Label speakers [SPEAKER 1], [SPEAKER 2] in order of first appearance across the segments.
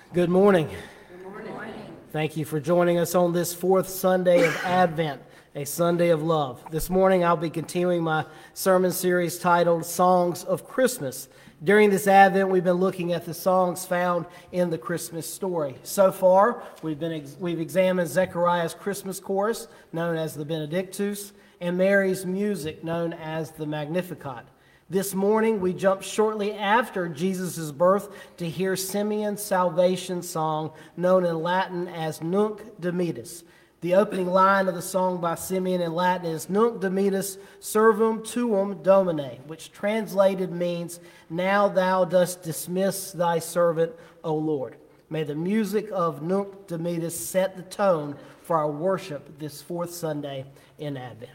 [SPEAKER 1] Good morning.
[SPEAKER 2] Good morning.
[SPEAKER 1] Thank you for joining us on this fourth Sunday of Advent, a Sunday of love. This morning I'll be continuing my sermon series titled Songs of Christmas. During this Advent, we've been looking at the songs found in the Christmas story. So far, we've examined Zechariah's Christmas chorus, known as the Benedictus, and Mary's music, known as the Magnificat. This morning, we jump shortly after Jesus' birth to hear Simeon's salvation song, known in Latin as Nunc Dimittis. The opening line of the song by Simeon in Latin is Nunc Dimittis servum tuum Domine, which translated means, "Now thou dost dismiss thy servant, O Lord." May the music of Nunc Dimittis set the tone for our worship this fourth Sunday in Advent.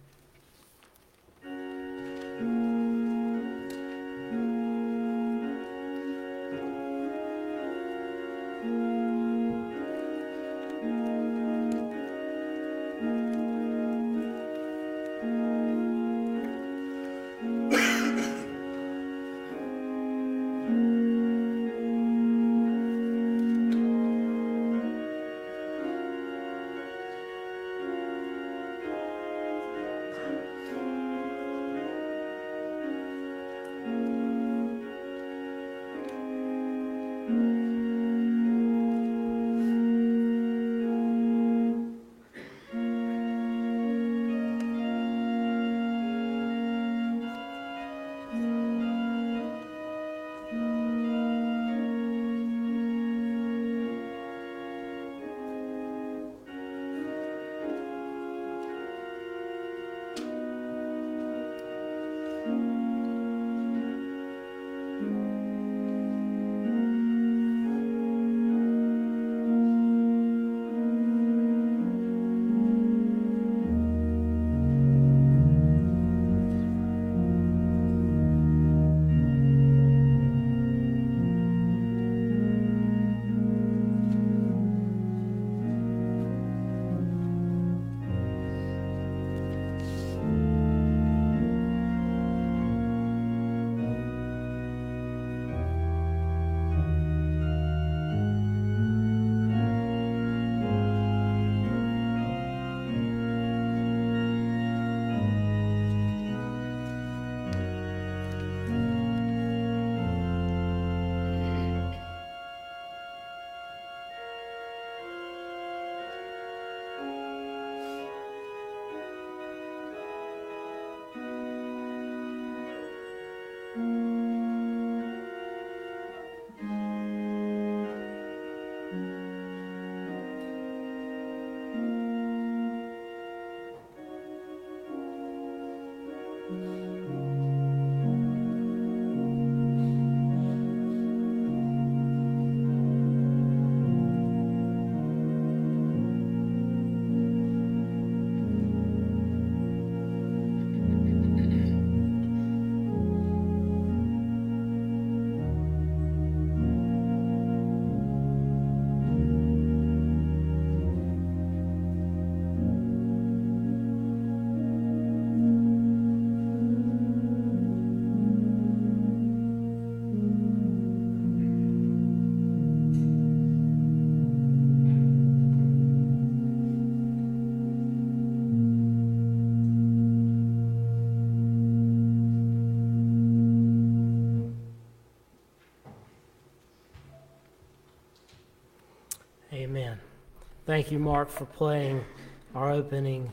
[SPEAKER 1] Amen. Thank you, Mark, for playing our opening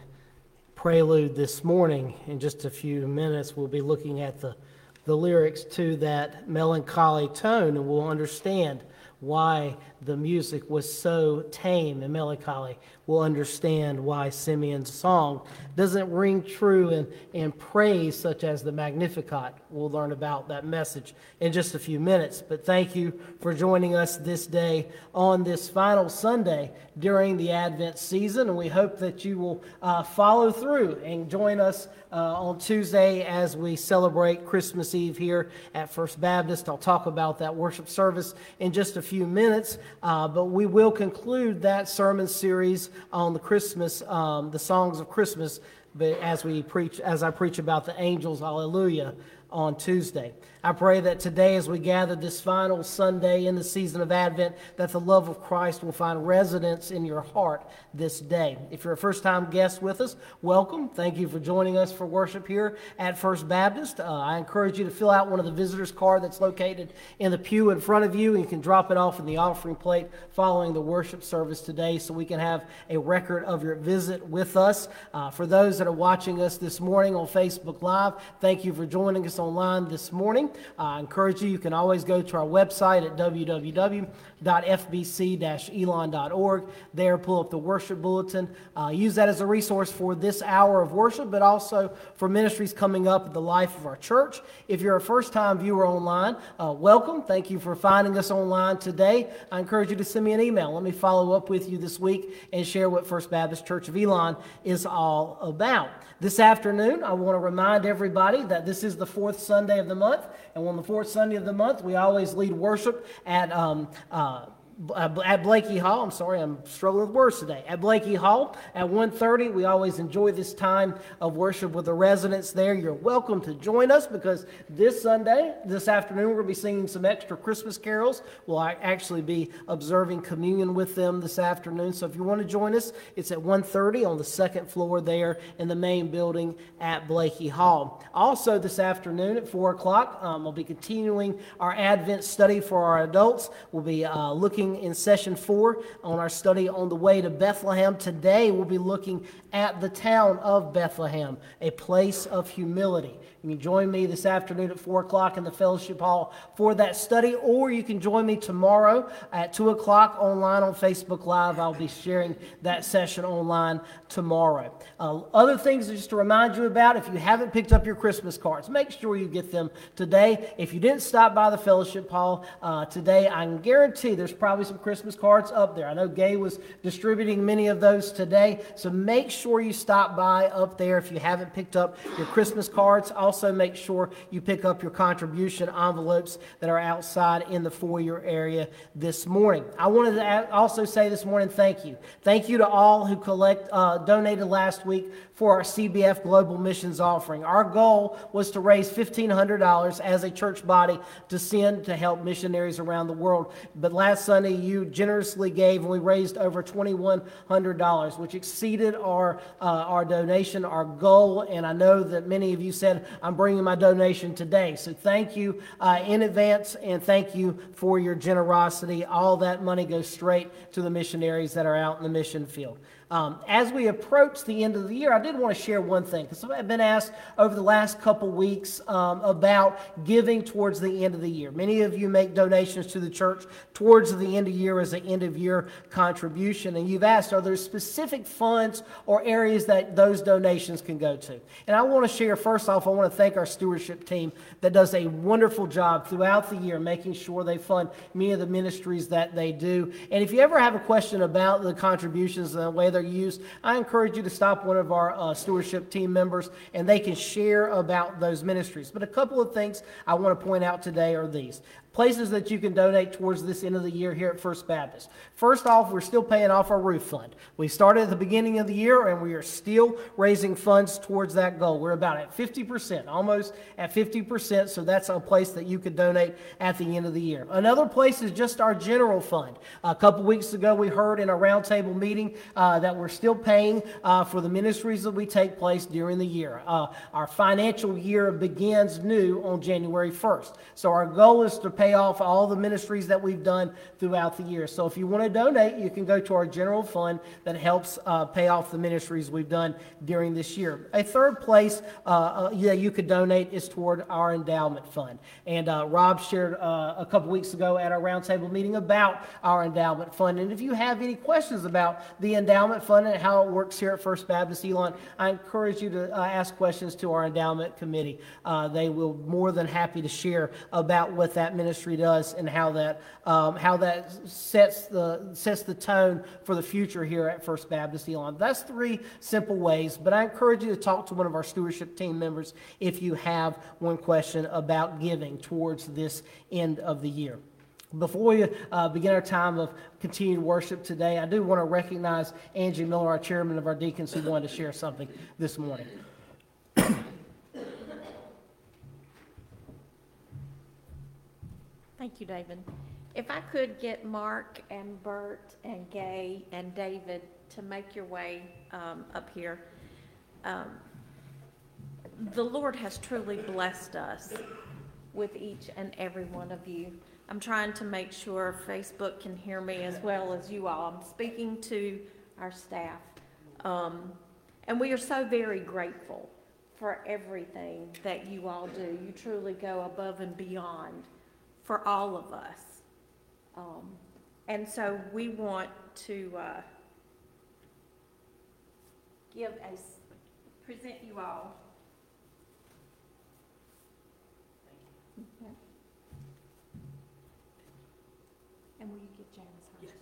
[SPEAKER 1] prelude this morning. In just a few minutes, we'll be looking at the lyrics to that melancholy tone, and we'll understand why the music was so tame and melancholy. We'll understand why Simeon's song doesn't ring true in praise such as the Magnificat. We'll learn about that message in just a few minutes. But thank you for joining us this day on this final Sunday during the Advent season. And we hope that you will follow through and join us on Tuesday as we celebrate Christmas Eve here at First Baptist. I'll talk about that worship service in just a few minutes. But we will conclude that sermon series on the Christmas, the songs of Christmas, as I preach about the angels, hallelujah, on Tuesday. I pray that today, as we gather this final Sunday in the season of Advent, that the love of Christ will find residence in your heart this day. If you're a first-time guest with us, welcome. Thank you for joining us for worship here at First Baptist. I encourage you to fill out one of the visitors card that's located in the pew in front of you, and you can drop it off in the offering plate following the worship service today so we can have a record of your visit with us. For those that are watching us this morning on Facebook Live, thank you for joining us online this morning. I encourage you can always go to our website at www.fbc-elon.org. There, pull up the worship bulletin. Use that as a resource for this hour of worship, but also for ministries coming up in the life of our church. If you're a first-time viewer online, welcome. Thank you for finding us online today. I encourage you to send me an email. Let me follow up with you this week and share what First Baptist Church of Elon is all about. This afternoon, I want to remind everybody that this is the fourth Sunday of the month, and on the fourth Sunday of the month, we always lead worship at Blakey Hall. I'm sorry, I'm struggling with words today. At Blakey Hall at 1:30, we always enjoy this time of worship with the residents there. You're welcome to join us because this afternoon, we're going to be singing some extra Christmas carols. We'll actually be observing communion with them this afternoon. So if you want to join us, it's at 1:30 on the second floor there in the main building at Blakey Hall. Also this afternoon at 4 o'clock, we'll be continuing our Advent study for our adults. We'll be looking in session 4 on our study on the way to Bethlehem. Today we'll be looking at the town of Bethlehem, a place of humility. You can join me this afternoon at 4 o'clock in the fellowship hall for that study, or you can join me tomorrow at 2 o'clock online on Facebook Live. I'll be sharing that session online tomorrow. Other things just to remind you about, if you haven't picked up your Christmas cards, make sure you get them today. If you didn't stop by the fellowship hall today, I can guarantee there's probably some Christmas cards up there. I know Gay was distributing many of those today, so make sure you stop by up there if you haven't picked up your Christmas cards. Also, make sure you pick up your contribution envelopes that are outside in the foyer area this morning. I wanted to also say this morning, thank you. Thank you to all who donated last week for our CBF Global Missions offering. Our goal was to raise $1,500 as a church body to send to help missionaries around the world. But last Sunday, you generously gave, and we raised over $2,100, which exceeded our donation, our goal. And I know that many of you said, I'm bringing my donation today. So thank you in advance, and thank you for your generosity. All that money goes straight to the missionaries that are out in the mission field. As we approach the end of the year, I did want to share one thing, because I've been asked over the last couple weeks about giving towards the end of the year. Many of you make donations to the church towards the end of the year as an end-of-year contribution, and you've asked, are there specific funds or areas that those donations can go to? And I want to share, first off, I want to thank our stewardship team that does a wonderful job throughout the year making sure they fund many of the ministries that they do. And if you ever have a question about the contributions and the way they're used, I encourage you to stop one of our stewardship team members, and they can share about those ministries. But a couple of things I want to point out today are these. Places that you can donate towards this end of the year here at First Baptist. First off, we're still paying off our roof fund. We started at the beginning of the year, and we are still raising funds towards that goal. We're about at 50%, almost at 50%, so that's a place that you could donate at the end of the year. Another place is just our general fund. A couple weeks ago, we heard in a roundtable meeting that we're still paying for the ministries that we take place during the year. Our financial year begins new on January 1st. So our goal is to pay off all the ministries that we've done throughout the year. So if you want to donate, you can go to our general fund that helps pay off the ministries we've done during this year. A third place you could donate is toward our endowment fund. And Rob shared a couple weeks ago at our roundtable meeting about our endowment fund. And if you have any questions about the endowment fund and how it works here at First Baptist Elon, I encourage you to ask questions to our endowment committee. They will be more than happy to share about what that ministry does and how that sets the tone for the future here at First Baptist Elon. That's 3 simple ways, but I encourage you to talk to one of our stewardship team members if you have one question about giving towards this end of the year. Before we begin our time of continued worship today, I do want to recognize Angie Miller, our chairman of our deacons, who wanted to share something this morning.
[SPEAKER 2] Thank you, David. If I could get Mark and Bert and Gay and David to make your way up here. The Lord has truly blessed us with each and every one of you. I'm trying to make sure Facebook can hear me as well as you all. I'm speaking to our staff. And we are so very grateful for everything that you all do. You truly go above and beyond for all of us. And so we want to present you all. Okay. And will you give Janice her? Yes.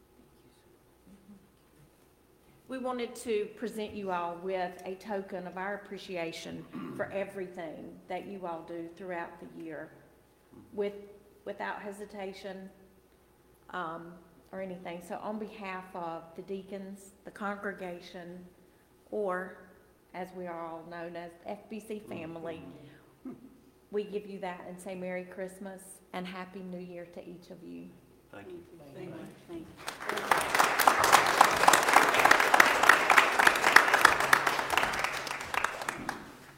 [SPEAKER 2] We wanted to present you all with a token of our appreciation for everything that you all do throughout the year, without hesitation or anything. So on behalf of the deacons, the congregation, or as we are all known as FBC family, we give you that and say Merry Christmas and Happy New Year to each of you.
[SPEAKER 3] Thank you.
[SPEAKER 2] Thank you.
[SPEAKER 3] Thank you.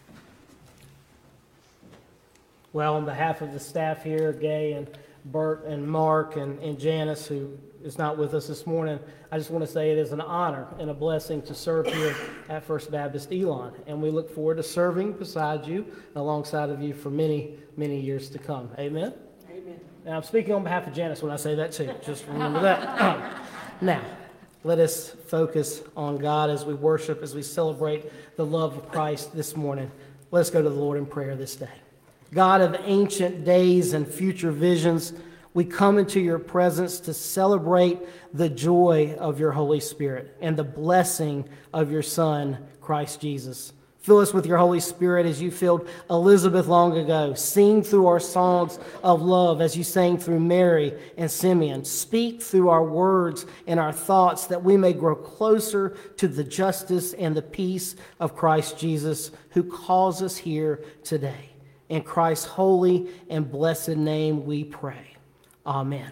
[SPEAKER 1] Well, on behalf of the staff here, Gay and Bert and Mark and Janice, who is not with us this morning, I just want to say it is an honor and a blessing to serve here at First Baptist Elon. And we look forward to serving beside you, alongside of you for many, many years to come. Amen?
[SPEAKER 3] Amen.
[SPEAKER 1] Now, I'm speaking on behalf of Janice when I say that too. Just remember that. Now, let us focus on God as we worship, as we celebrate the love of Christ this morning. Let's go to the Lord in prayer this day. God of ancient days and future visions, we come into your presence to celebrate the joy of your Holy Spirit and the blessing of your Son, Christ Jesus. Fill us with your Holy Spirit as you filled Elizabeth long ago. Sing through our songs of love as you sang through Mary and Simeon. Speak through our words and our thoughts that we may grow closer to the justice and the peace of Christ Jesus, who calls us here today. In Christ's holy and blessed name we pray. Amen.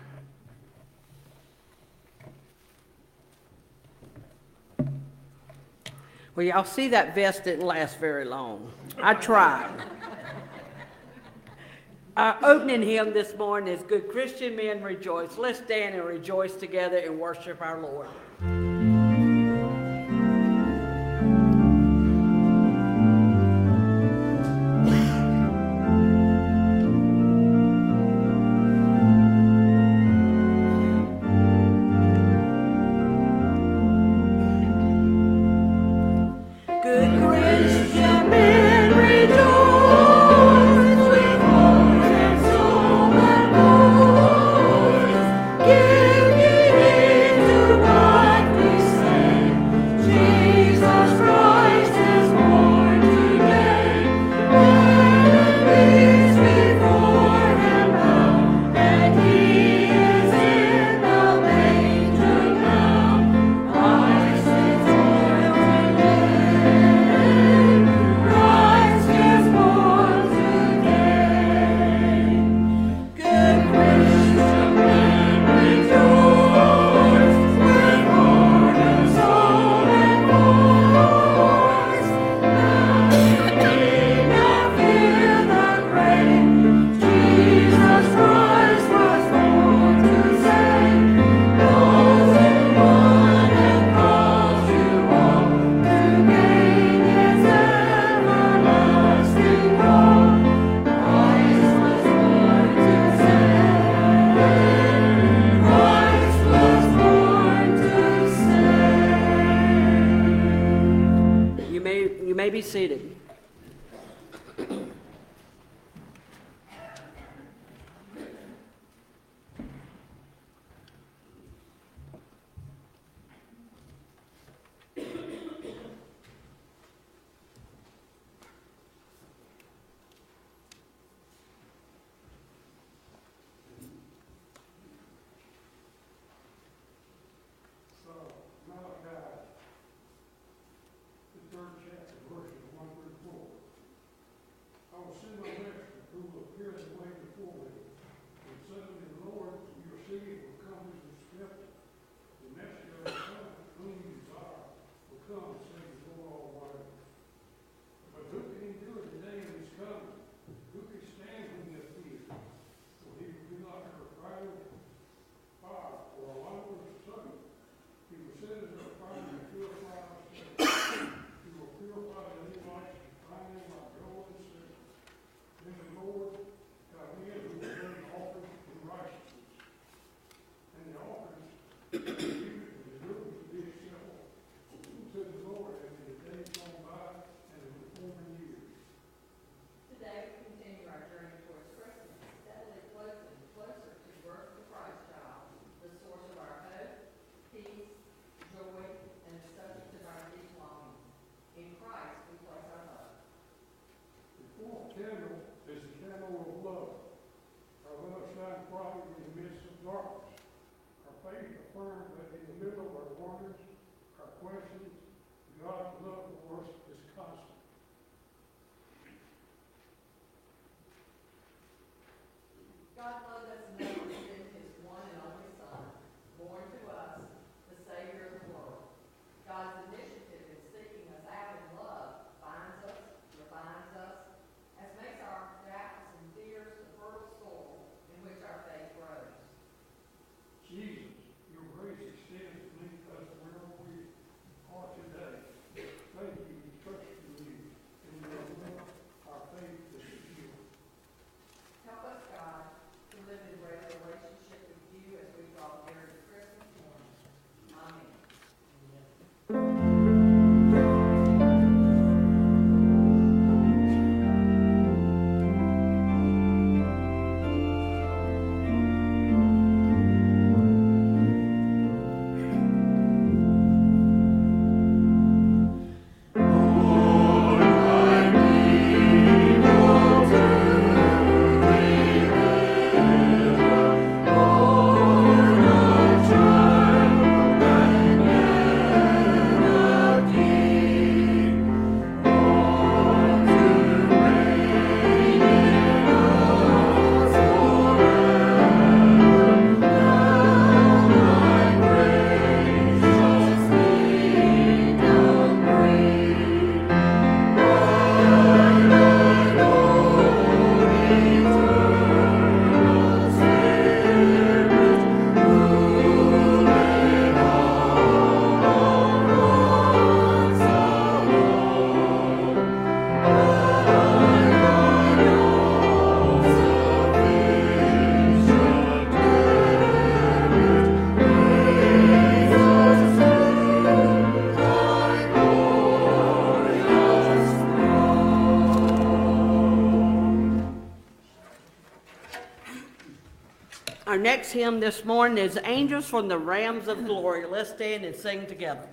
[SPEAKER 3] Well, y'all see that vest didn't last very long. I tried. Our opening hymn this morning is Good Christian Men Rejoice. Let's stand and rejoice together and worship our Lord. Be seated. Our next hymn this morning is Angels from the Realms of Glory. Let's stand and sing together.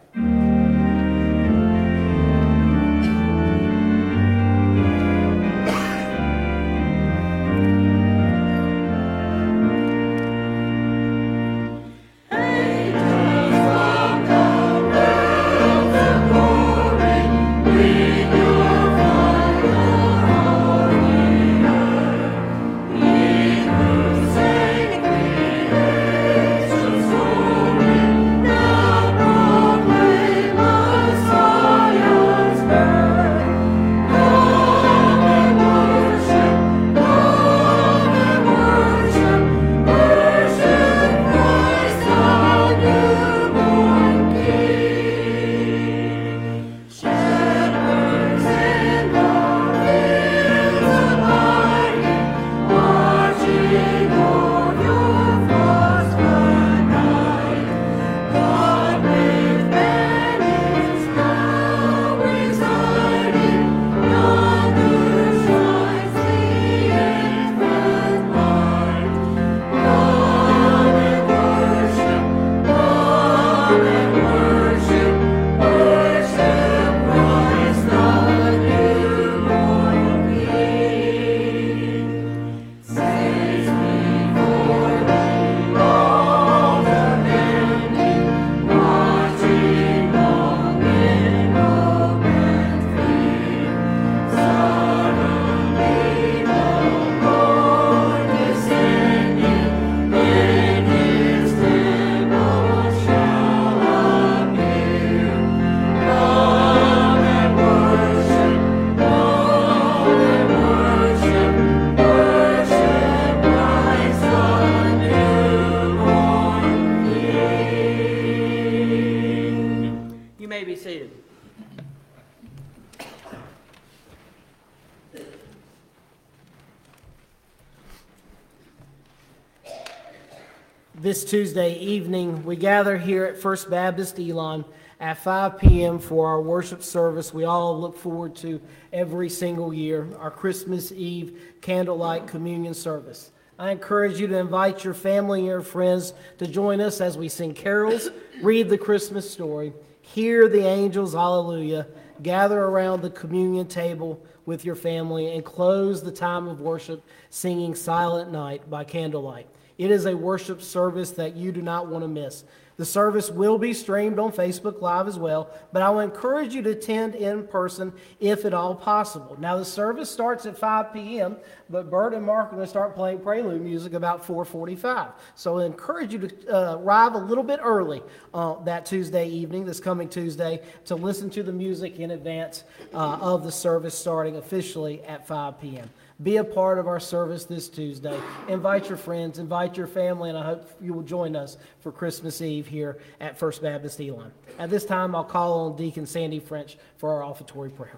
[SPEAKER 1] This Tuesday evening, we gather here at First Baptist Elon at 5 p.m. for our worship service we all look forward to every single year, our Christmas Eve candlelight communion service. I encourage you to invite your family and your friends to join us as we sing carols, read the Christmas story, hear the angels, hallelujah, gather around the communion table with your family, and close the time of worship singing Silent Night by candlelight. It is a worship service that you do not want to miss. The service will be streamed on Facebook Live as well, but I will encourage you to attend in person if at all possible. Now, the service starts at 5 p.m., but Bert and Mark are going to start playing prelude music about 4:45. So I encourage you to arrive a little bit early that Tuesday evening, this coming Tuesday, to listen to the music in advance of the service starting officially at 5 p.m. Be a part of our service this Tuesday. Invite your friends, invite your family, and I hope you will join us for Christmas Eve here at First Baptist Elon. At this time, I'll call on Deacon Sandy French for our offertory prayer.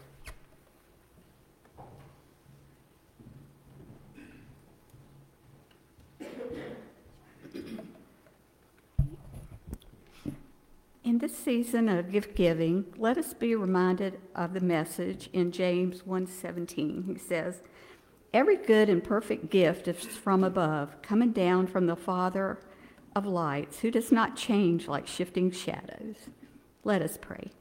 [SPEAKER 4] In this season of gift giving, let us be reminded of the message in James 1:17. He says, "Every good and perfect gift is from above, coming down from the Father of lights, who does not change like shifting shadows." Let us pray.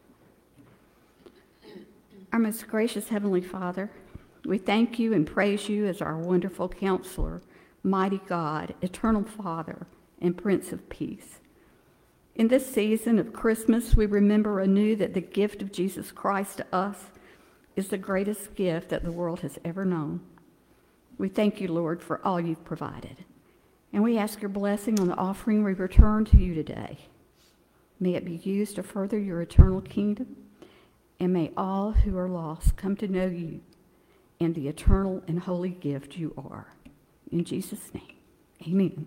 [SPEAKER 4] Our most gracious Heavenly Father, we thank you and praise you as our wonderful counselor, mighty God, eternal Father, and Prince of Peace. In this season of Christmas, we remember anew that the gift of Jesus Christ to us is the greatest gift that the world has ever known. We thank you, Lord, for all you've provided. And we ask your blessing on the offering we return to you today. May it be used to further your eternal kingdom, and may all who are lost come to know you and the eternal and holy gift you are. In Jesus' name, amen.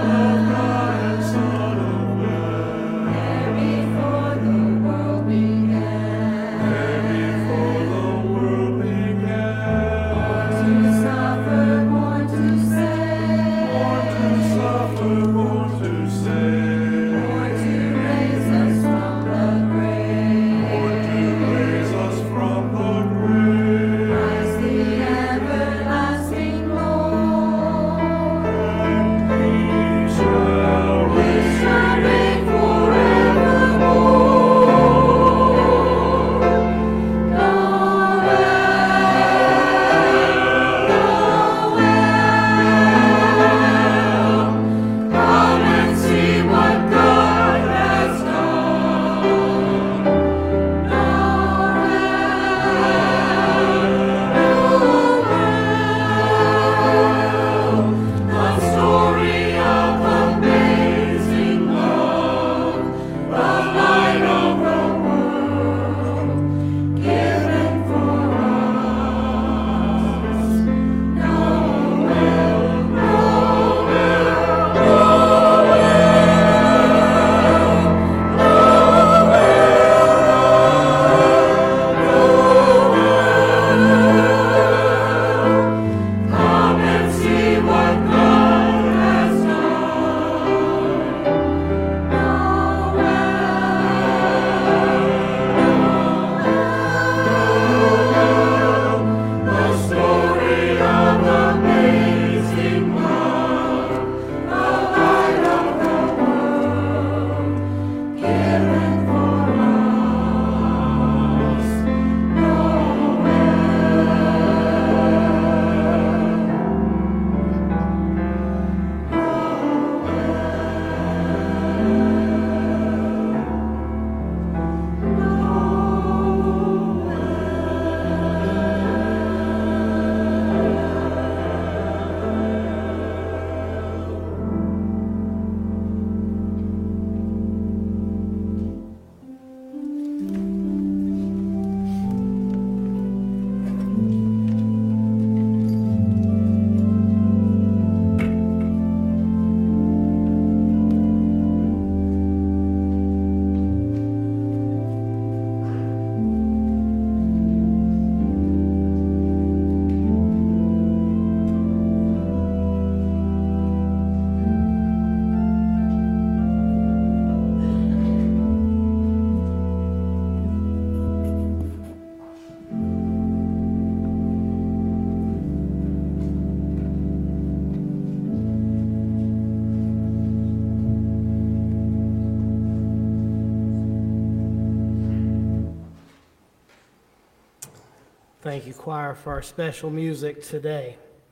[SPEAKER 1] Thank you, choir, for our special music today.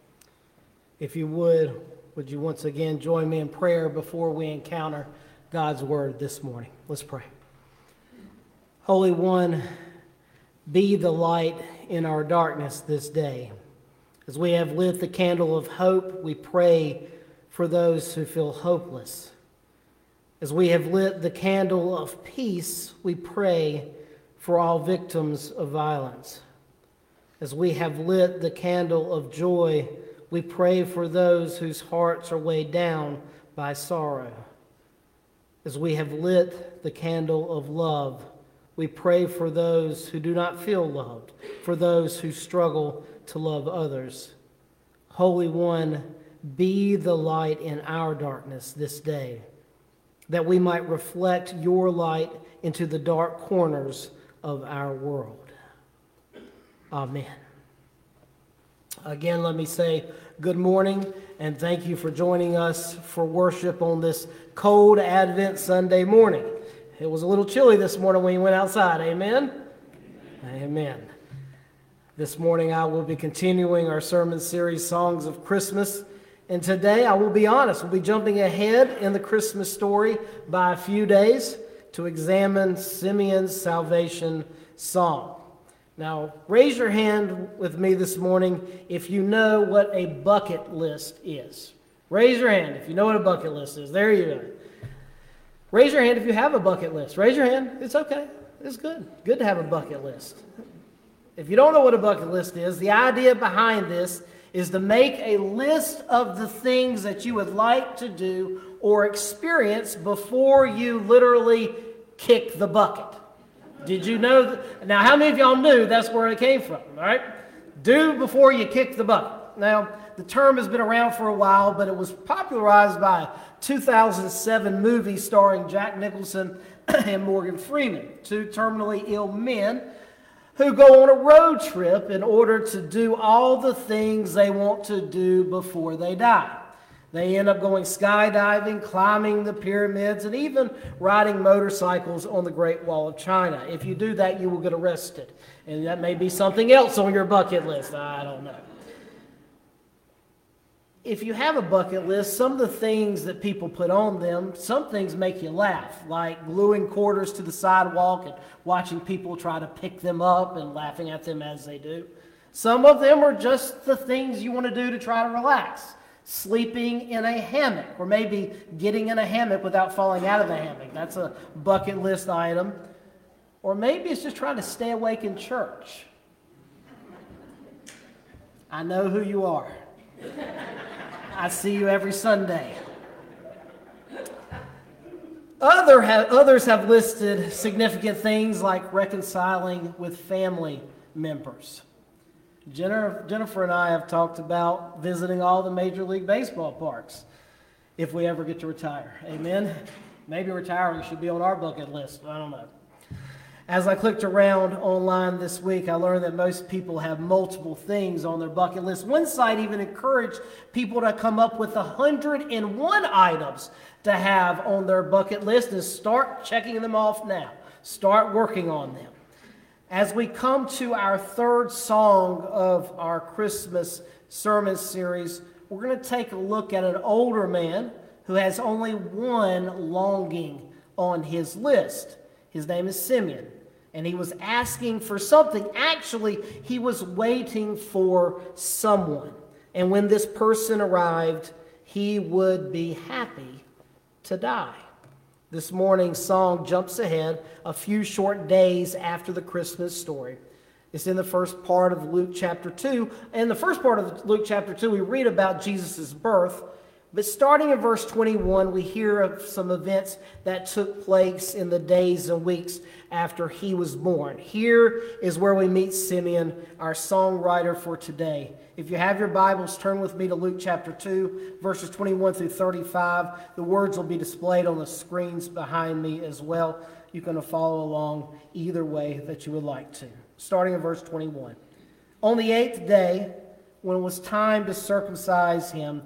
[SPEAKER 1] If you would you once again join me in prayer before we encounter God's word this morning? Let's pray. Holy One, be the light in our darkness this day. As we have lit the candle of hope, we pray for those who feel hopeless. As we have lit the candle of peace, we pray for all victims of violence. As we have lit the candle of joy, we pray for those whose hearts are weighed down by sorrow. As we have lit the candle of love, we pray for those who do not feel loved, for those who struggle to love others. Holy One, be the light in our darkness this day, that we might reflect your light into the dark corners of our world. Amen. Again, let me say good morning and thank you for joining us for worship on this cold Advent Sunday morning. It was a little chilly this morning when you went outside. Amen? Amen. This morning I will be continuing our sermon series, Songs of Christmas. And today, I will be honest, we'll be jumping ahead in the Christmas story by a few days to examine Simeon's salvation song. Now, raise your hand with me this morning if you know what a bucket list is. Raise your hand if you know what a bucket list is. There you go. Raise your hand if you have a bucket list. Raise your hand. It's okay. It's good. Good to have a bucket list. If you don't know what a bucket list is, the idea behind this is to make a list of the things that you would like to do or experience before you literally kick the bucket. Did you know? Now, how many of y'all knew that's where it came from, all right? Do before you kick the bucket. Now, the term has been around for a while, but it was popularized by a 2007 movie starring Jack Nicholson and Morgan Freeman, two terminally ill men who go on a road trip in order to do all the things they want to do before they die. They end up going skydiving, climbing the pyramids, and even riding motorcycles on the Great Wall of China. If you do that, you will get arrested. And that may be something else on your bucket list. I don't know. If you have a bucket list, some of the things that people put on them, some things make you laugh, like gluing quarters to the sidewalk and watching people try to pick them up and laughing at them as they do. Some of them are just the things you want to do to try to relax. Sleeping in a hammock, or maybe getting in a hammock without falling out of the hammock. That's a bucket list item. Or maybe it's just trying to stay awake in church. I know who you are. I see you every Sunday. Others have listed significant things like reconciling with family members. Jennifer and I have talked about visiting all the Major League Baseball parks if we ever get to retire. Amen? Maybe retiring should be on our bucket list. I don't know. As I clicked around online this week, I learned that most people have multiple things on their bucket list. One site even encouraged people to come up with 101 items to have on their bucket list and start checking them off now. Start working on them. As we come to our third song of our Christmas sermon series, we're going to take a look at an older man who has only one longing on his list. His name is Simeon, and he was asking for something. Actually, he was waiting for someone. And when this person arrived, he would be happy to die. This morning's song jumps ahead a few short days after the Christmas story. It's in the first part of Luke chapter 2. In the first part of Luke chapter 2, we read about Jesus' birth. But starting in verse 21, we hear of some events that took place in the days and weeks after he was born. Here is where we meet Simeon, our songwriter for today. If you have your Bibles, turn with me to Luke chapter 2, verses 21 through 35. The words will be displayed on the screens behind me as well. You can follow along either way that you would like to. Starting in verse 21. On the 8th day, when it was time to circumcise him,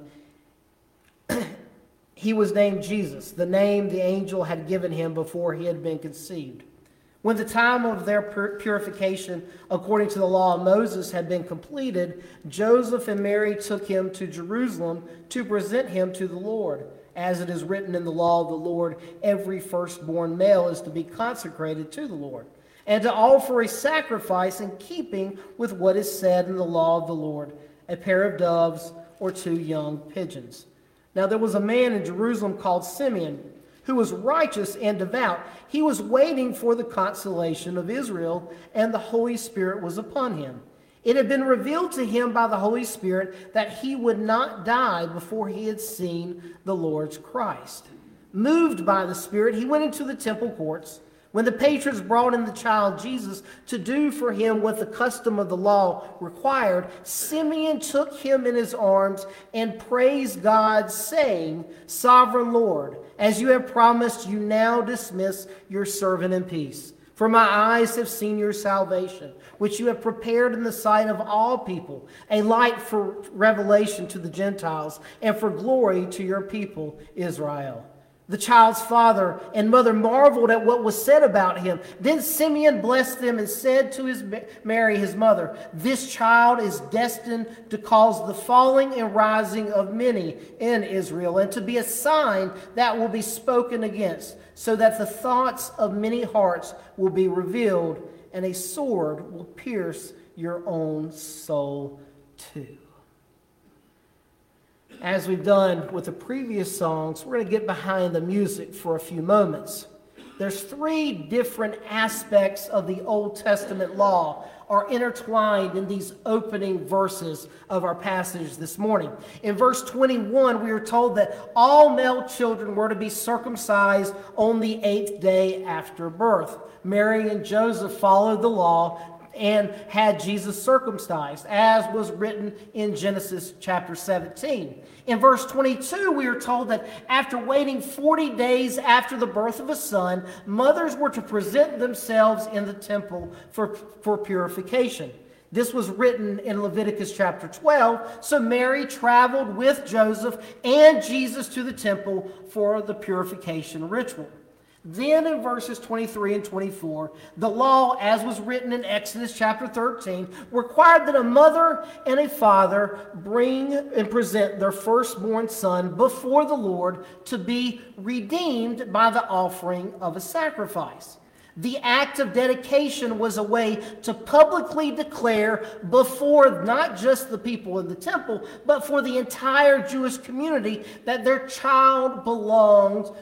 [SPEAKER 1] he was named Jesus, the name the angel had given him before he had been conceived. When the time of their purification, according to the law of Moses, had been completed, Joseph and Mary took him to Jerusalem to present him to the Lord. As it is written in the law of the Lord, every firstborn male is to be consecrated to the Lord, and to offer a sacrifice in keeping with what is said in the law of the Lord, a pair of doves or 2 young pigeons. Now there was a man in Jerusalem called Simeon, who was righteous and devout. He was waiting for the consolation of Israel, and the Holy Spirit was upon him. It had been revealed to him by the Holy Spirit that he would not die before he had seen the Lord's Christ. Moved by the Spirit, he went into the temple courts. When the patrons brought in the child Jesus to do for him what the custom of the law required, Simeon took him in his arms and praised God, saying, "Sovereign Lord, as you have promised, you now dismiss your servant in peace. For my eyes have seen your salvation, which you have prepared in the sight of all people, a light for revelation to the Gentiles and for glory to your people, Israel." The child's father and mother marveled at what was said about him. Then Simeon blessed them and said to Mary, his mother, "This child is destined to cause the falling and rising of many in Israel, and to be a sign that will be spoken against, so that the thoughts of many hearts will be revealed, and a sword will pierce your own soul too." As we've done with the previous songs, we're going to get behind the music for a few moments. There's three different aspects of the Old Testament law are intertwined in these opening verses of our passage this morning. In verse 21, we are told that all male children were to be circumcised on the 8th day after birth. Mary and Joseph followed the law and had Jesus circumcised, as was written in Genesis chapter 17. In verse 22, we are told that after waiting 40 days after the birth of a son, mothers were to present themselves in the temple for purification. This was written in Leviticus chapter 12. So Mary traveled with Joseph and Jesus to the temple for the purification ritual. Then in verses 23 and 24, the law, as was written in Exodus chapter 13, required that a mother and a father bring and present their firstborn son before the Lord to be redeemed by the offering of a sacrifice. The act of dedication was a way to publicly declare before not just the people in the temple, but for the entire Jewish community that their child belonged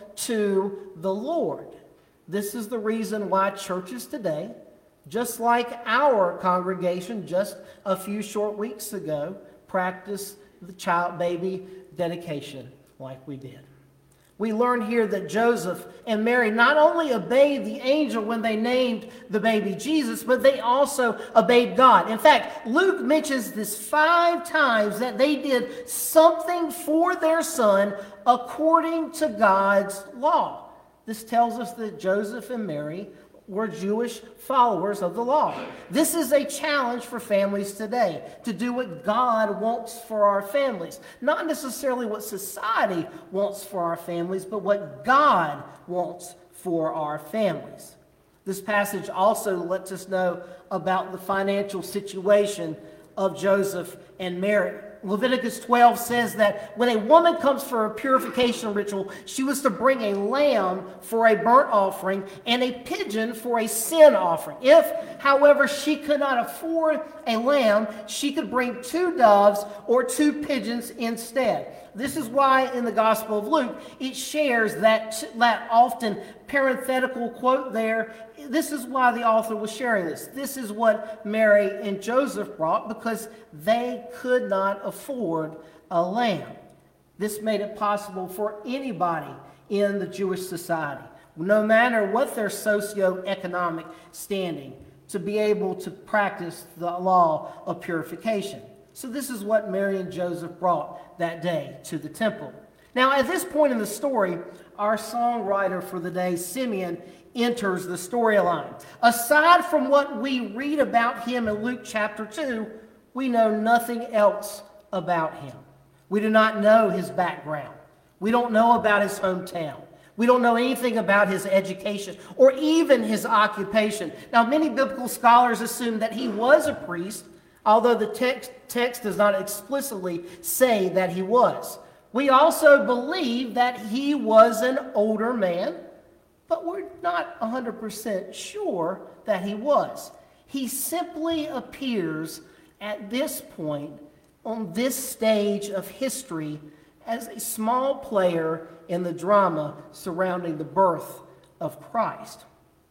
[SPEAKER 1] to the Lord. This is the reason why churches today, just like our congregation just a few short weeks ago, practice the baby dedication like we did. We learn here that Joseph and Mary not only obeyed the angel when they named the baby Jesus, but they also obeyed God. In fact, Luke mentions this 5 times that they did something for their son according to God's law. This tells us that Joseph and Mary were Jewish followers of the law. This is a challenge for families today, to do what God wants for our families. Not necessarily what society wants for our families, but what God wants for our families. This passage also lets us know about the financial situation of Joseph and Mary. Leviticus 12 says that when a woman comes for a purification ritual, she was to bring a lamb for a burnt offering and a pigeon for a sin offering. If, however, she could not afford a lamb, she could bring 2 doves or 2 pigeons instead. This is why in the Gospel of Luke, it shares that often parenthetical quote there. This is why the author was sharing this. This is what Mary and Joseph brought because they could not afford a lamb. This made it possible for anybody in the Jewish society, no matter what their socioeconomic standing, to be able to practice the law of purification. So this is what Mary and Joseph brought that day to the temple. Now, at this point in the story, our songwriter for the day, Simeon, enters the storyline. Aside from what we read about him in Luke chapter 2, we know nothing else about him. We do not know his background. We don't know about his hometown. We don't know anything about his education or even his occupation. Now, many biblical scholars assume that he was a priest, although the text does not explicitly say that he was. We also believe that he was an older man, but we're not 100% sure that he was. He simply appears at this point on this stage of history as a small player in the drama surrounding the birth of Christ.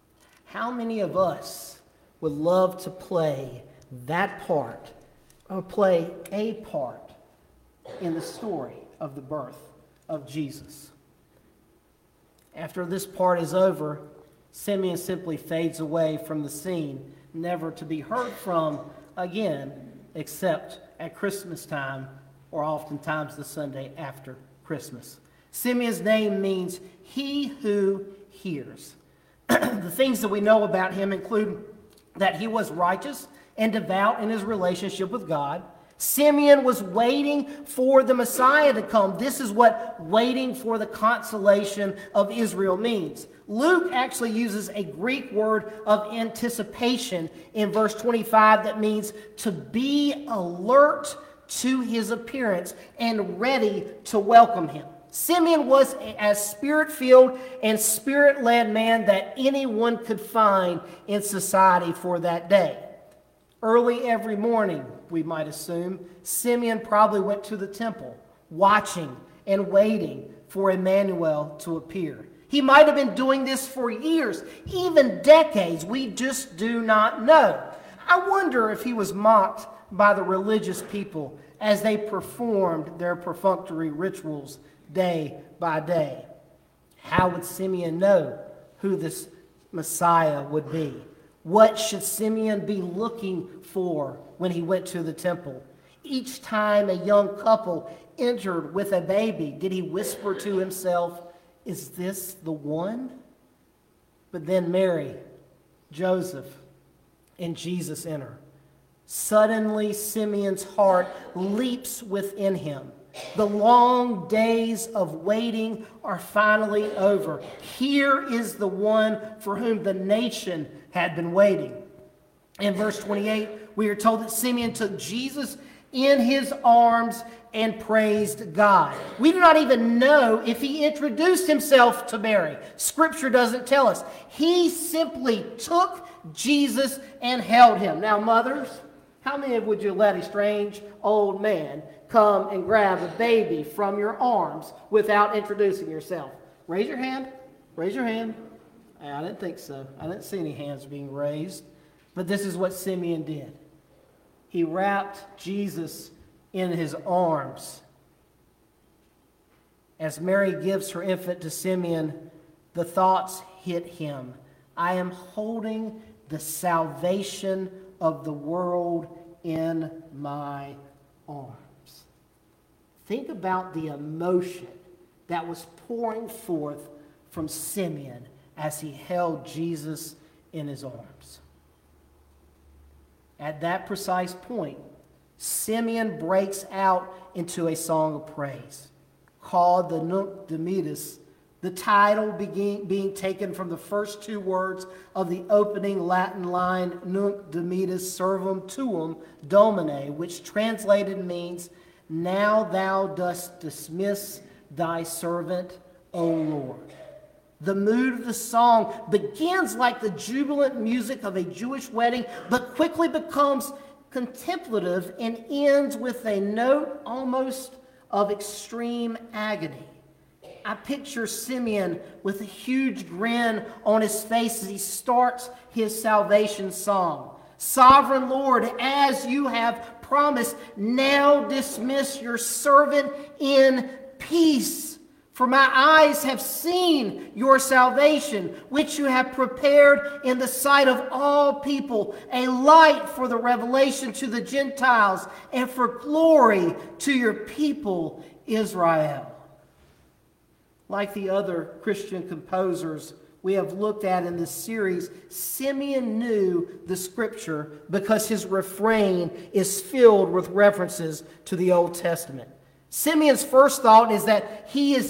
[SPEAKER 1] How many of us would love to play that part or play a part in the story of the birth of Jesus? After this part is over, Simeon simply fades away from the scene, never to be heard from again, except at Christmas time or oftentimes the Sunday after Christmas. Simeon's name means he who hears. The things that we know about him include that he was righteous and devout in his relationship with God. Simeon was waiting for the Messiah to come. This is what waiting for the consolation of Israel means. Luke actually uses a Greek word of anticipation in verse 25 that means to be alert to his appearance and ready to welcome him. Simeon was as spirit-filled and spirit-led man that anyone could find in society for that day. Early every morning, we might assume, Simeon probably went to the temple, watching and waiting for Emmanuel to appear. He might have been doing this for years, even decades. We just do not know. I wonder if he was mocked by the religious people as they performed their perfunctory rituals day by day. How would Simeon know who this Messiah would be? What should Simeon be looking for when he went to the temple? Each time a young couple entered with a baby, did he whisper to himself, "Is this the one?" But then Mary, Joseph, and Jesus enter. Suddenly, Simeon's heart leaps within him. The long days of waiting are finally over. Here is the one for whom the nation had been waiting. In verse 28, we are told that Simeon took Jesus in his arms and praised God. We do not even know if he introduced himself to Mary. Scripture doesn't tell us. He simply took Jesus and held him. Now, mothers, how many would you let a strange old man come and grab a baby from your arms without introducing yourself? Raise your hand. Raise your hand. I didn't think so. I didn't see any hands being raised. But this is what Simeon did. He wrapped Jesus in his arms. As Mary gives her infant to Simeon, the thoughts hit him. I am holding the salvation of the world in my arms. Think about the emotion that was pouring forth from Simeon as he held Jesus in his arms. At that precise point, Simeon breaks out into a song of praise called the Nunc Dimittis, the title being taken from the first two words of the opening Latin line Nunc Dimittis servum tuum Domine, which translated means, "Now thou dost dismiss thy servant, O Lord." The mood of the song begins like the jubilant music of a Jewish wedding, but quickly becomes contemplative and ends with a note almost of extreme agony. I picture Simeon with a huge grin on his face as he starts his salvation song. Sovereign Lord, as you have promised, now dismiss your servant in peace. For my eyes have seen your salvation, which you have prepared in the sight of all people, a light for the revelation to the Gentiles and for glory to your people, Israel. Like the other Christian composers we have looked at in this series, Simeon knew the Scripture because his refrain is filled with references to the Old Testament. Simeon's first thought is that he is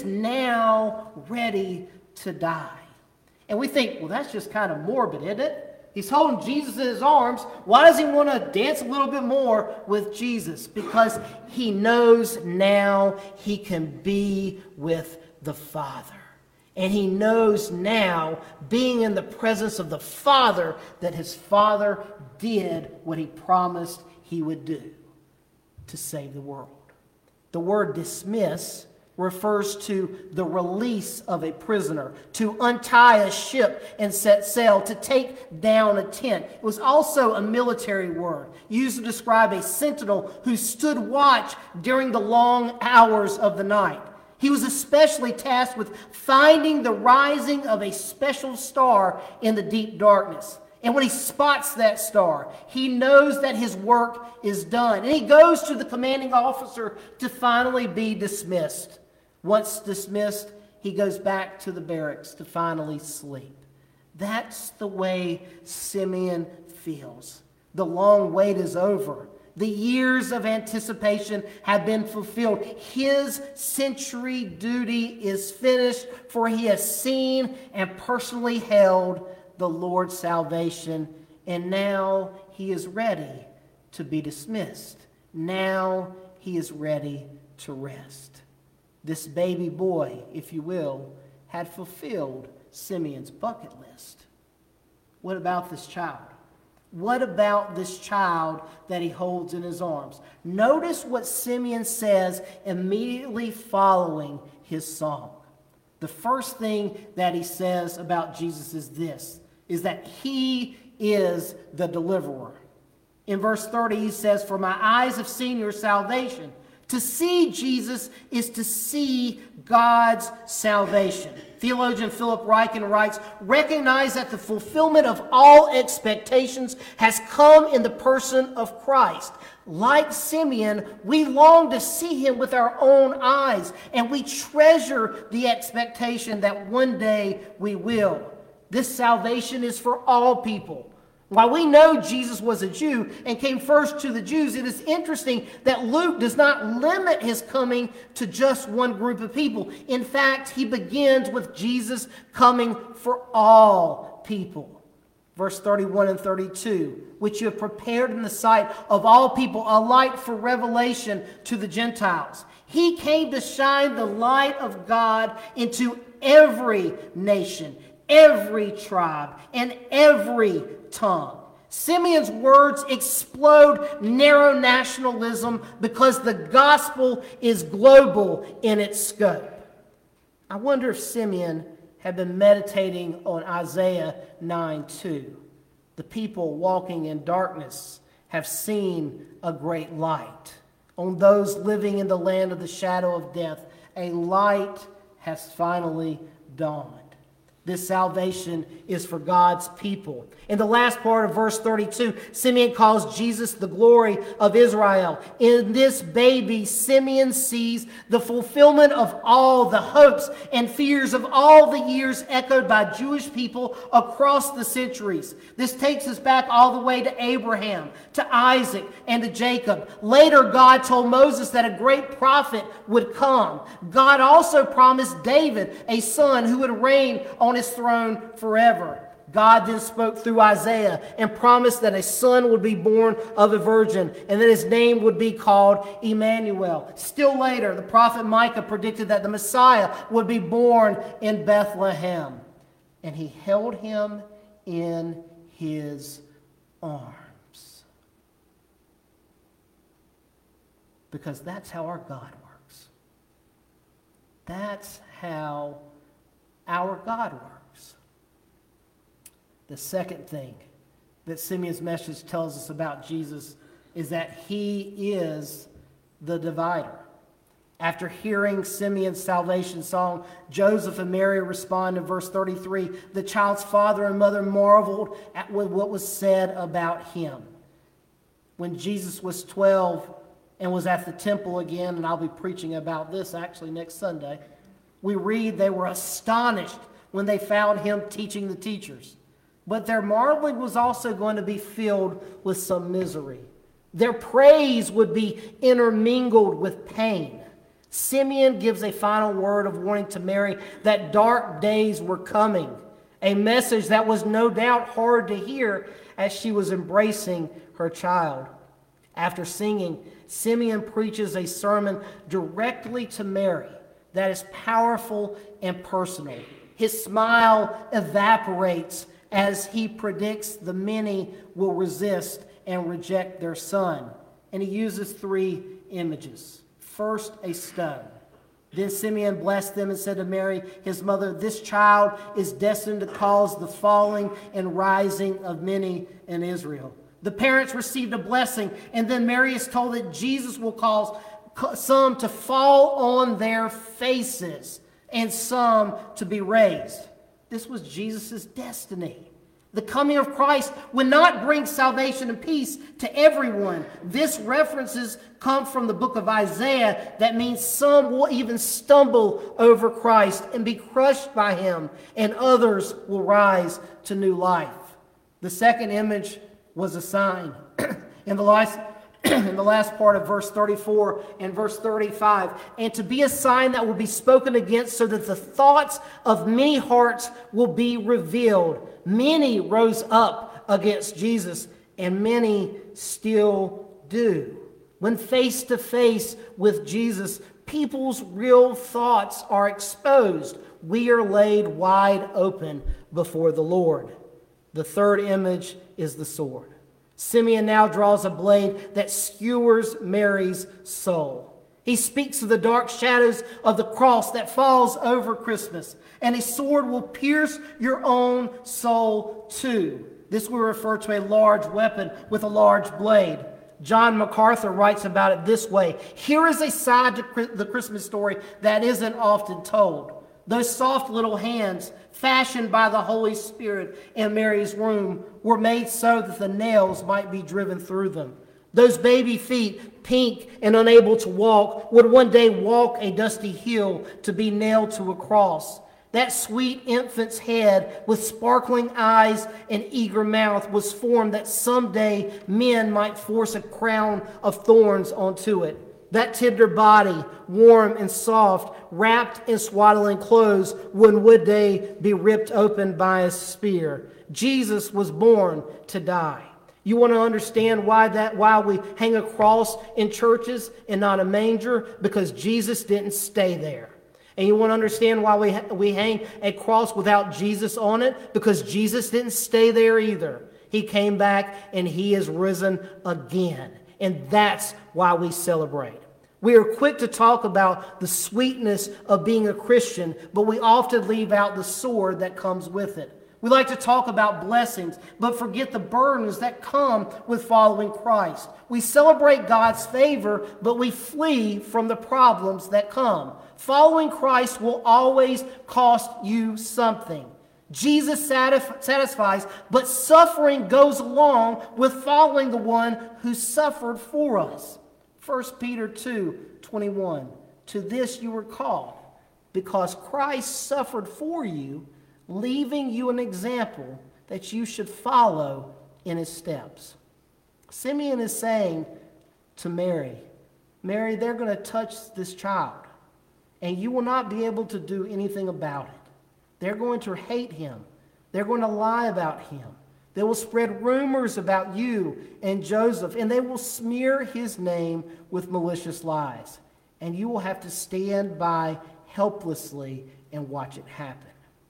[SPEAKER 1] now ready to die. And we think, well, that's just kind of morbid, isn't it? He's holding Jesus in his arms. Why does he want to dance a little bit more with Jesus? Because he knows now he can be with the Father. And he knows now, being in the presence of the Father, that his Father did what he promised he would do to save the world. The word dismiss refers to the release of a prisoner, to untie a ship and set sail, to take down a tent. It was also a military word used to describe a sentinel who stood watch during the long hours of the night. He was especially tasked with finding the rising of a special star in the deep darkness. And when he spots that star, he knows that his work is done. And he goes to the commanding officer to finally be dismissed. Once dismissed, he goes back to the barracks to finally sleep. That's the way Simeon feels. The long wait is over. The years of anticipation have been fulfilled. His century duty is finished, for he has seen and personally held the Lord's salvation, and now he is ready to be dismissed. Now he is ready to rest. This baby boy, if you will, had fulfilled Simeon's bucket list. What about this child? What about this child that he holds in his arms? Notice what Simeon says immediately following his song. The first thing that he says about Jesus is this, is that he is the deliverer. In verse 30, he says, "For my eyes have seen your salvation." To see Jesus is to see God's salvation. Theologian Philip Ryken writes, "Recognize that the fulfillment of all expectations has come in the person of Christ. Like Simeon, we long to see him with our own eyes, and we treasure the expectation that one day we will. This salvation is for all people." While we know Jesus was a Jew and came first to the Jews, it is interesting that Luke does not limit his coming to just one group of people. In fact, he begins with Jesus coming for all people. Verse 31 and 32, "Which you have prepared in the sight of all people, a light for revelation to the Gentiles." He came to shine the light of God into every nation, every tribe, and every tongue. Simeon's words explode narrow nationalism because the gospel is global in its scope. I wonder if Simeon had been meditating on Isaiah 9:2. "The people walking in darkness have seen a great light. On those living in the land of the shadow of death, a light has finally dawned." This salvation is for God's people. In the last part of verse 32, Simeon calls Jesus the glory of Israel. In this baby, Simeon sees the fulfillment of all the hopes and fears of all the years echoed by Jewish people across the centuries. This takes us back all the way to Abraham, to Isaac, and to Jacob. Later, God told Moses that a great prophet would come. God also promised David a son who would reign on his throne forever. God then spoke through Isaiah and promised that a son would be born of a virgin and that his name would be called Emmanuel. Still later, the prophet Micah predicted that the Messiah would be born in Bethlehem. And he held him in his arms. Because that's how our God works. That's how our God works. The second thing that Simeon's message tells us about Jesus is that he is the divider. After hearing Simeon's salvation song, Joseph and Mary respond in verse 33. The child's father and mother marveled at what was said about him. When Jesus was 12 and was at the temple again, and I'll be preaching about this actually next Sunday, we read they were astonished when they found him teaching the teachers. But their marveling was also going to be filled with some misery. Their praise would be intermingled with pain. Simeon gives a final word of warning to Mary that dark days were coming, a message that was no doubt hard to hear as she was embracing her child. After singing, Simeon preaches a sermon directly to Mary that is powerful and personal. His smile evaporates as he predicts the many will resist and reject their son. And he uses three images. First, a stone. Then Simeon blessed them and said to Mary, his mother, "This child is destined to cause the falling and rising of many in Israel." The parents received a blessing, and then Mary is told that Jesus will cause some to fall on their faces and some to be raised. This was Jesus' destiny. The coming of Christ would not bring salvation and peace to everyone. This references come from the book of Isaiah that means some will even stumble over Christ and be crushed by him, and others will rise to new life. The second image was a sign. In the last part of verse 34 and verse 35, and to be a sign that will be spoken against so that the thoughts of many hearts will be revealed. Many rose up against Jesus, and many still do. When face to face with Jesus, people's real thoughts are exposed. We are laid wide open before the Lord. The third image is the sword. Simeon now draws a blade that skewers Mary's soul. He speaks of the dark shadows of the cross that falls over Christmas. And a sword will pierce your own soul too. This will refer to a large weapon with a large blade. John MacArthur writes about it this way. Here is a side to the Christmas story that isn't often told. Those soft little hands, fashioned by the Holy Spirit in Mary's womb, were made so that the nails might be driven through them. Those baby feet, pink and unable to walk, would one day walk a dusty hill to be nailed to a cross. That sweet infant's head with sparkling eyes and eager mouth was formed that someday men might force a crown of thorns onto it. That tender body, warm and soft, wrapped in swaddling clothes, would one day be ripped open by a spear. Jesus was born to die. You want to understand why we hang a cross in churches and not a manger? Because Jesus didn't stay there. And you want to understand why we hang a cross without Jesus on it? Because Jesus didn't stay there either. He came back and he is risen again. And that's why we celebrate. We are quick to talk about the sweetness of being a Christian, but we often leave out the sword that comes with it. We like to talk about blessings, but forget the burdens that come with following Christ. We celebrate God's favor, but we flee from the problems that come. Following Christ will always cost you something. Jesus satisfies, but suffering goes along with following the one who suffered for us. 1 Peter 2:21. To this you were called, because Christ suffered for you, leaving you an example that you should follow in his steps. Simeon is saying to Mary, Mary, they're going to touch this child, and you will not be able to do anything about it. They're going to hate him. They're going to lie about him. They will spread rumors about you and Joseph, and they will smear his name with malicious lies. And you will have to stand by helplessly and watch it happen.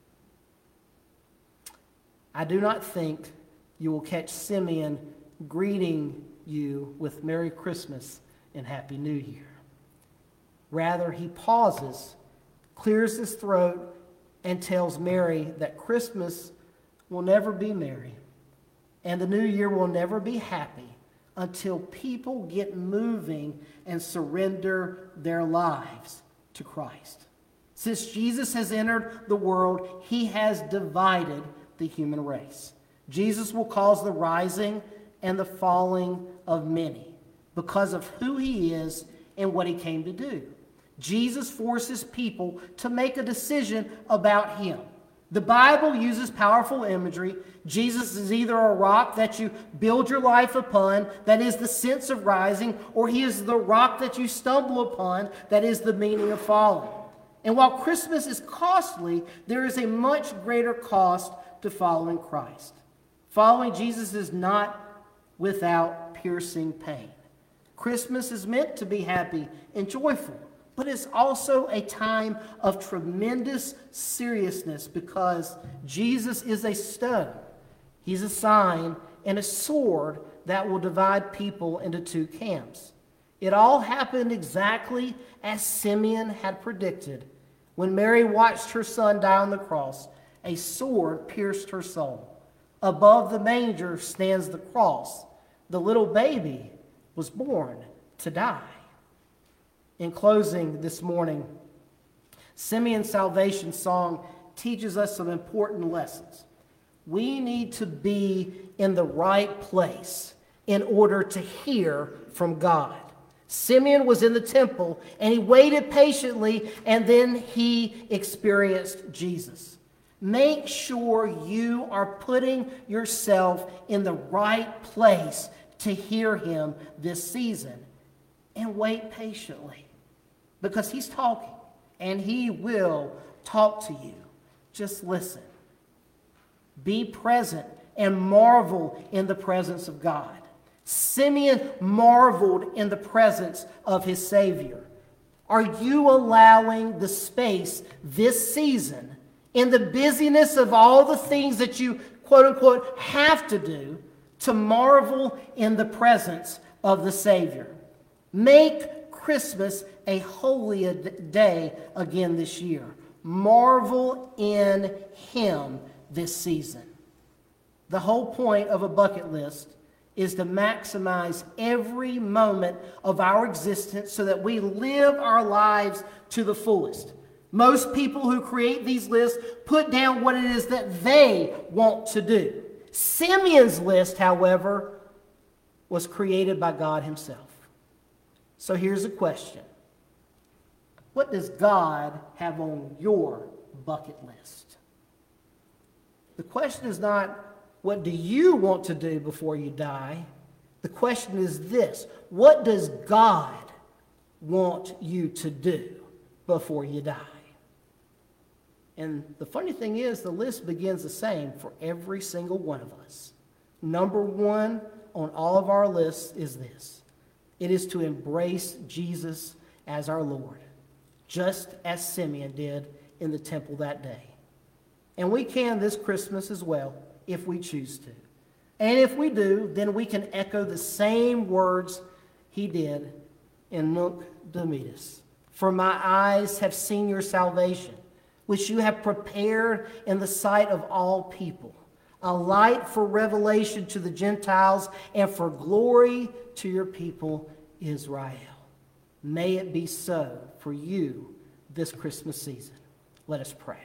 [SPEAKER 1] I do not think you will catch Simeon greeting you with Merry Christmas and Happy New Year. Rather, he pauses, clears his throat, and tells Mary that Christmas will never be merry and the new year will never be happy until people get moving and surrender their lives to Christ. Since Jesus has entered the world, he has divided the human race. Jesus will cause the rising and the falling of many because of who he is and what he came to do. Jesus forces people to make a decision about him. The Bible uses powerful imagery. Jesus is either a rock that you build your life upon, that is the sense of rising, or he is the rock that you stumble upon, that is the meaning of falling. And while Christmas is costly, there is a much greater cost to following Christ. Following Jesus is not without piercing pain. Christmas is meant to be happy and joyful, but it's also a time of tremendous seriousness because Jesus is a stone. He's a sign and a sword that will divide people into two camps. It all happened exactly as Simeon had predicted. When Mary watched her son die on the cross, a sword pierced her soul. Above the manger stands the cross. The little baby was born to die. In closing this morning, Simeon's salvation song teaches us some important lessons. We need to be in the right place in order to hear from God. Simeon was in the temple and he waited patiently and then he experienced Jesus. Make sure you are putting yourself in the right place to hear him this season and wait patiently. Because he's talking, and he will talk to you. Just listen. Be present and marvel in the presence of God. Simeon marveled in the presence of his Savior. Are you allowing the space this season, in the busyness of all the things that you, quote unquote, have to do, to marvel in the presence of the Savior? Make Christmas a holy day again this year. Marvel in Him this season. The whole point of a bucket list is to maximize every moment of our existence so that we live our lives to the fullest. Most people who create these lists put down what it is that they want to do. Simeon's list, however, was created by God Himself. So here's a question. What does God have on your bucket list? The question is not, what do you want to do before you die? The question is this: what does God want you to do before you die? And the funny thing is, the list begins the same for every single one of us. Number one on all of our lists is this: it is to embrace Jesus as our Lord, just as Simeon did in the temple that day. And we can this Christmas as well, if we choose to. And if we do, then we can echo the same words he did in Nunc Dimittis. For my eyes have seen your salvation, which you have prepared in the sight of all people, a light for revelation to the Gentiles and for glory to your people Israel. May it be so for you this Christmas season. Let us pray.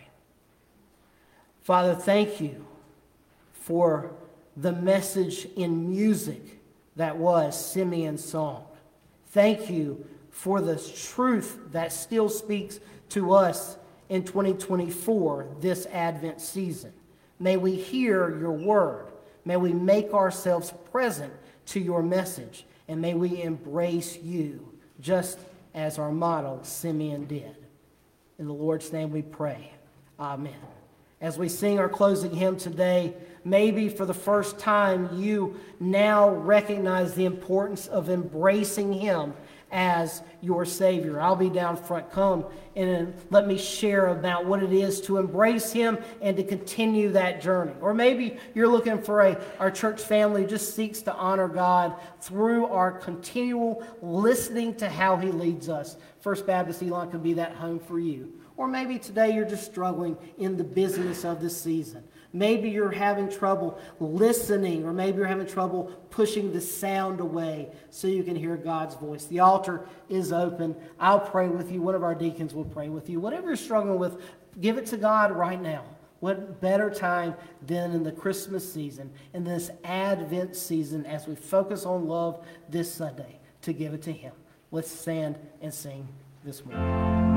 [SPEAKER 1] Father, thank you for the message in music that was Simeon's song. Thank you for the truth that still speaks to us in 2024, this Advent season. May we hear your word. May we make ourselves present to your message. And may we embrace you, just as our model Simeon did. In the Lord's name we pray. Amen. As we sing our closing hymn today, maybe for the first time you now recognize the importance of embracing Him as your Savior. I'll be down front. Come and let me share about what it is to embrace Him and to continue that journey. Or maybe you're looking for our church family who just seeks to honor God through our continual listening to how He leads us. First Baptist Elon can be that home for you. Or maybe today you're just struggling in the busyness of this season. Maybe you're having trouble listening, or maybe you're having trouble pushing the sound away so you can hear God's voice. The altar is open. I'll pray with you. One of our deacons will pray with you. Whatever you're struggling with, give it to God right now. What better time than in the Christmas season, in this Advent season, as we focus on love this Sunday, to give it to Him. Let's stand and sing this morning.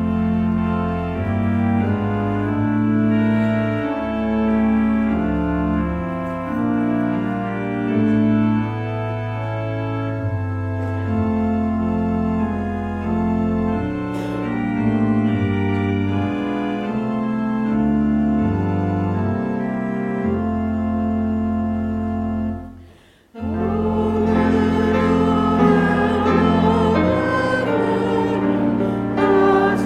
[SPEAKER 2] Us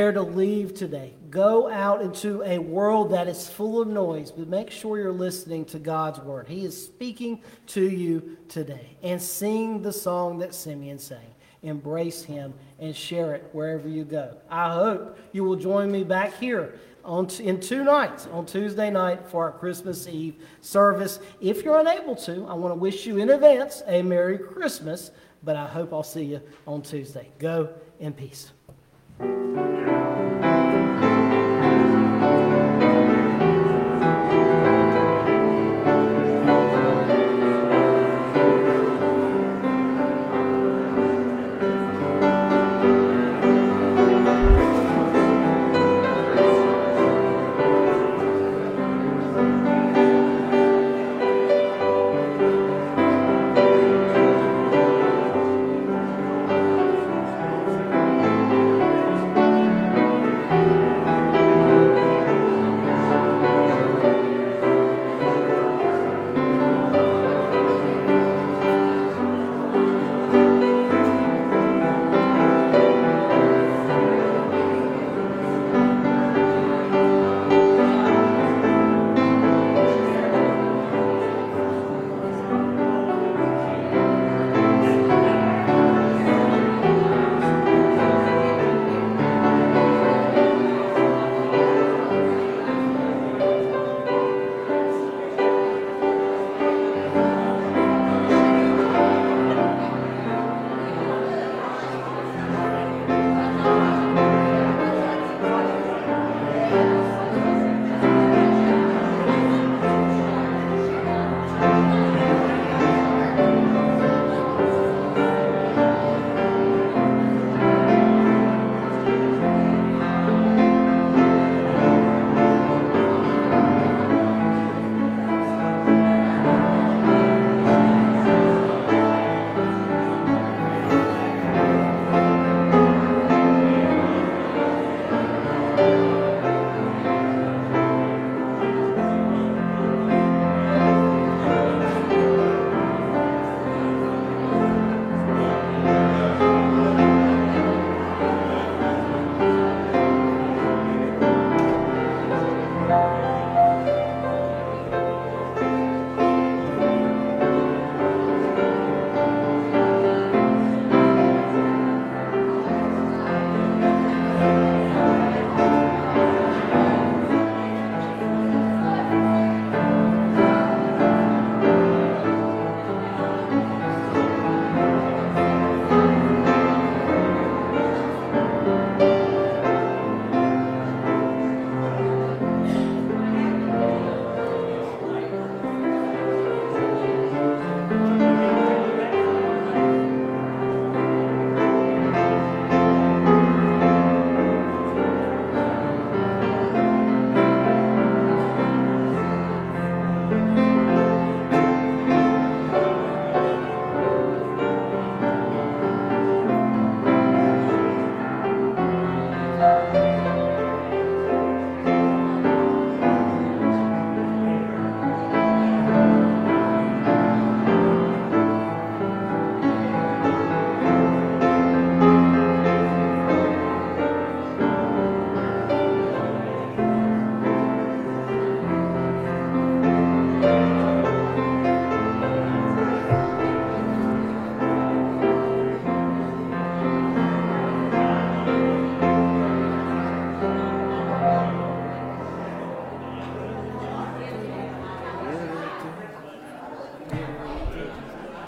[SPEAKER 1] prepare to leave today, go out into a world that is full of noise, but make sure you're listening to God's word. He is speaking to you today. And sing the song that Simeon sang. Embrace him and share it wherever you go. I hope you will join me back here in 2 nights, on Tuesday night for our Christmas Eve service. If you're unable to, I want to wish you in advance a Merry Christmas, but I hope I'll see you on Tuesday. Go in peace.